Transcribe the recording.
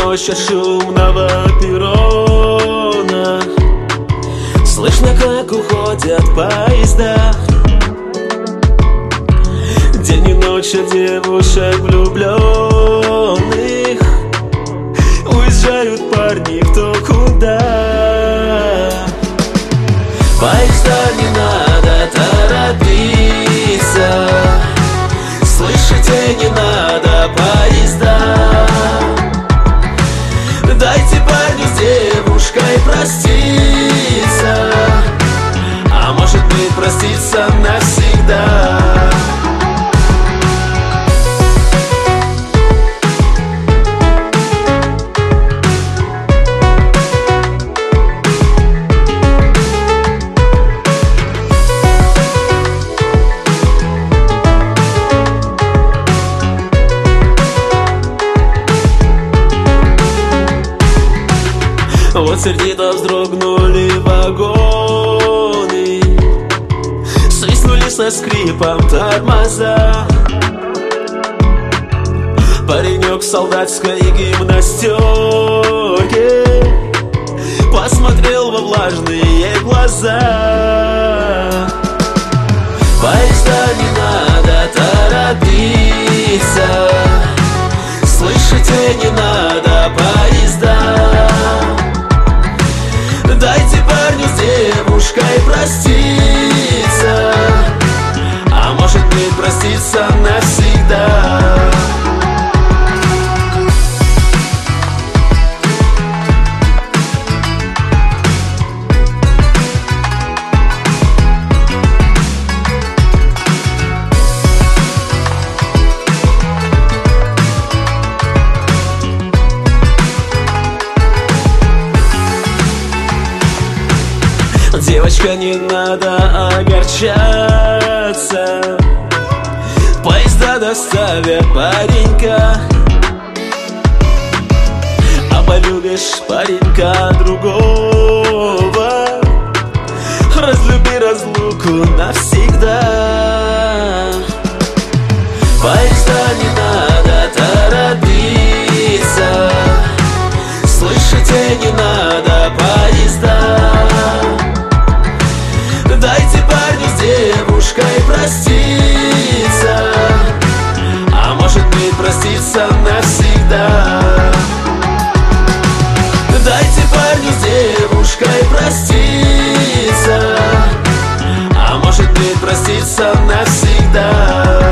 ночь от шумного перрона. Слышно, как уходят поезда. День и ночь от девушек влюбленных. Уезжают парни кто куда. Поезда, не надо торопиться. Слышите, не надо поезда. Дайте парню с девушкой проститься, а может быть проститься навсегда. Вот сердито вздрогнули вагоны, свистнули со скрипом тормоза. Паренек в солдатской гимнастерке посмотрел во влажные глаза. Поезда, не надо торопиться. Слышите, не надо поезда. Дайте парню с девушкой проститься, а может быть проститься навсегда. Девочка, не надо огорчаться. Поезда доставят паренька, а полюбишь паренька другого, разлюби разлуку навсегда. Поезда, не надо торопиться. Слышите, не надо поезда. Дайте парню с девушкой проститься, а может быть проститься навсегда. Дайте парню с девушкой проститься, а может быть проститься навсегда.